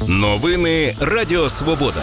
Новини Радіо Свобода.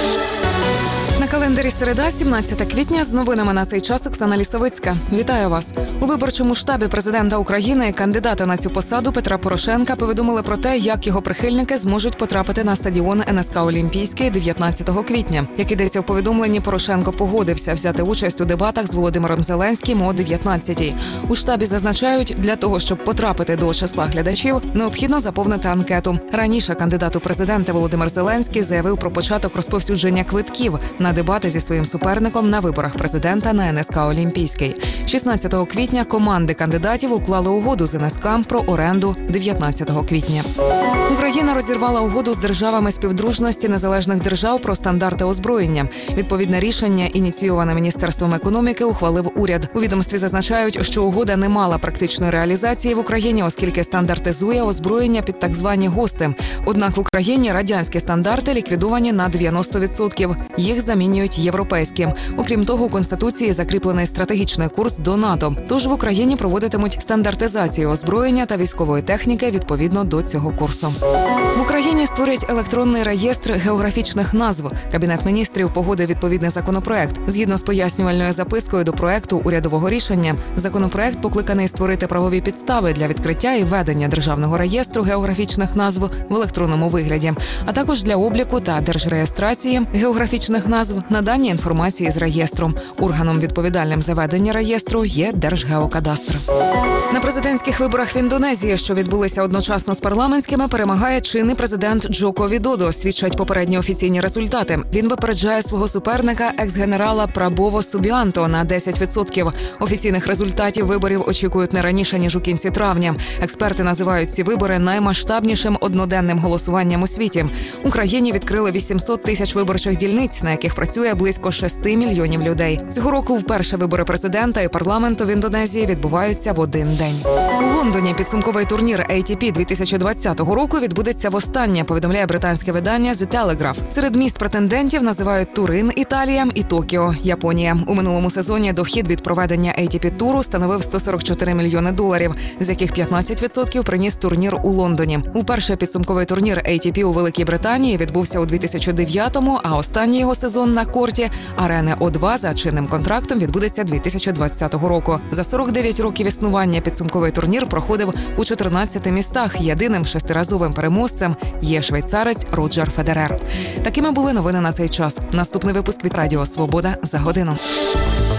На календарі середа, 17 квітня, з новинами на цей час Оксана Лісовицька. Вітаю вас. У виборчому штабі президента України кандидата на цю посаду Петра Порошенка повідомили про те, як його прихильники зможуть потрапити на стадіон НСК «Олімпійський» 19 квітня. Як йдеться в повідомленні, Порошенко погодився взяти участь у дебатах з Володимиром Зеленським о 19-й. У штабі зазначають, для того, щоб потрапити до числа глядачів, необхідно заповнити анкету. Раніше кандидат у президенти Володимир Зеленський заявив про початок розповсюдження квитків на дебати зі своїм суперником на виборах президента на НСК «Олімпійський». 16 квітня команди кандидатів уклали угоду з НСК про оренду 19 квітня. Україна розірвала угоду з державами співдружності незалежних держав про стандарти озброєння. Відповідне рішення, ініційоване Міністерством економіки, ухвалив уряд. У відомстві зазначають, що угода не мала практичної реалізації в Україні, оскільки стандартизує озброєння під так звані ГОСТи. Однак в Україні радянські стандарти ліквідовані на 90%. Їх замінюють європейським. Окрім того, у Конституції закріплений стратегічний курс до НАТО. Тож в Україні проводитимуть стандартизацію озброєння та військової техніки відповідно до цього курсу. В Україні створять електронний реєстр географічних назв. Кабінет міністрів погодив відповідний законопроект. Згідно з пояснювальною запискою до проекту урядового рішення, законопроект покликаний створити правові підстави для відкриття і ведення державного реєстру географічних назв в електронному вигляді, а також для обліку та держреєстрації географічних назв, надання інформації з реєстру. Органом, відповідальним за ведення реєстру, є Держгеокадастр. На президентських виборах в Індонезії, що відбулися одночасно з парламентськими, перемагає чинний президент Джоко Відодо, свідчать попередні офіційні результати. Він випереджає свого суперника, екс-генерала Прабово Субіанто, на 10%. Офіційних результатів виборів очікують не раніше, ніж у кінці травня. Експерти називають ці вибори наймасштабнішим одноденним голосуванням у світі. В Україні відкрили 800 тисяч виборчих дільниць, на яких працює близько 6 мільйонів людей. Цього року вперше вибори президента і парламенту в Індонезії відбуваються в один день. У Лондоні підсумковий турнір ATP 2020 року відбудеться востаннє, повідомляє британське видання The Telegraph. Серед міст претендентів називають Турин, Італія, і Токіо, Японія. У минулому сезоні дохід від проведення ATP-туру становив $144 мільйони, з яких 15% приніс турнір у Лондоні. Уперше підсумковий турнір ATP у Великій Британії відбувся у 2009-му, а останній його сезон на корті арени О2 за чинним контрактом відбудеться 2020 року. За 49 років існування підсумковий турнір проходив у 14 містах. Єдиним шестиразовим переможцем є швейцарець Роджер Федерер. Такими були новини на цей час. Наступний випуск від Радіо Свобода за годину.